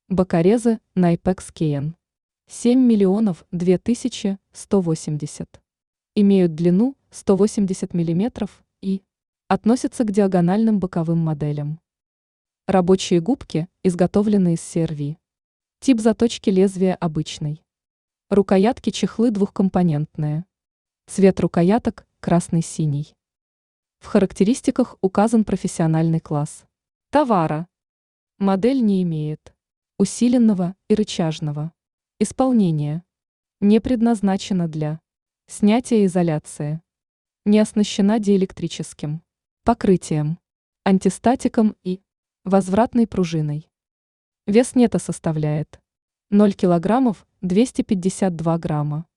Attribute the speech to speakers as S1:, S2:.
S1: Бокорезы Найпекс Кейн. 7 миллионов 2180. Имеют длину 180 миллиметров и относятся к диагональным боковым моделям. Рабочие губки изготовлены из CRV. Тип заточки лезвия обычный. Рукоятки чехлы двухкомпонентные. Цвет рукояток красный-синий. В характеристиках указан профессиональный класс товара. Модель не имеет усиленного и рычажного исполнения. Не предназначена для снятия изоляции. Не оснащена диэлектрическим покрытием, антистатиком и возвратной пружиной. Вес нета составляет 0 килограммов 252 грамма.